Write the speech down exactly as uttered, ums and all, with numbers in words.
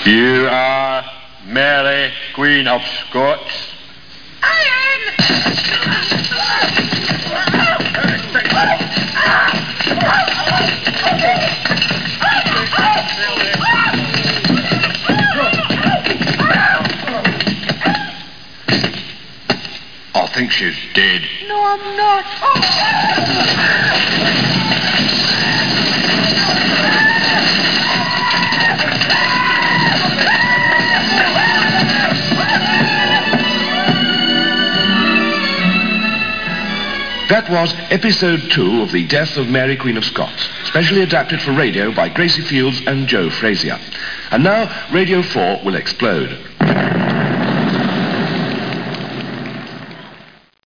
You are Mary, Queen of Scots? I am. I think she's dead. No, I'm not. That was episode two of The Death of Mary, Queen of Scots, specially adapted for radio by Gracie Fields and Joe Frazier. And now, Radio four will explode.